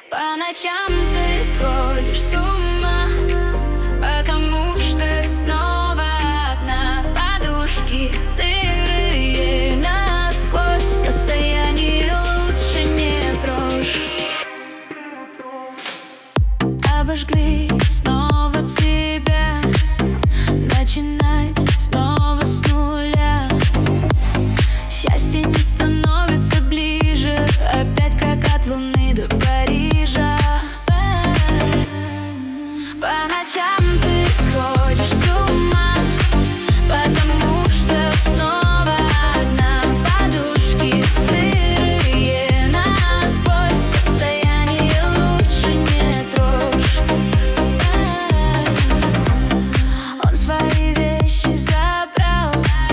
По ночам ты сходишь с ума, потому что снова одна. Подушки сырые насквозь, состояние лучше не трожь. Обожгли снова тебя, начинать снова с нуля. Счастье не становится ближе, опять как от Луны до Парижа. По ночам ты сходишь с ума, потому что снова одна. Подушки сырые насквозь, состояние лучше не трожь. Он свои вещи забрал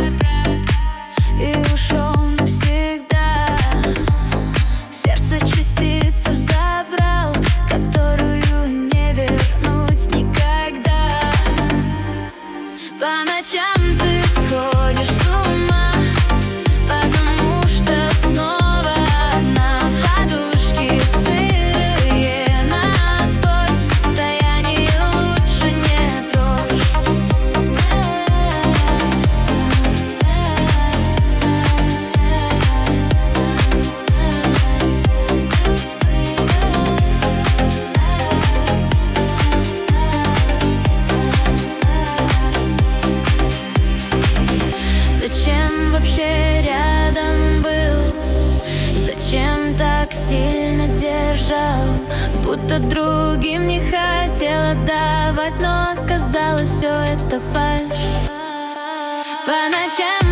и ушел навсегда. Сердце частицу забрал, которую не вернуть никогда. По ночам ты сходишь с ума, потому что снова одна. Подушки сырые насквозь, состояние лучше не трожь. Зачем вообще рядом был? Зачем так сильно держал? Будто другим не хотел отдавать, но оказалось, все это фальшь. По ночам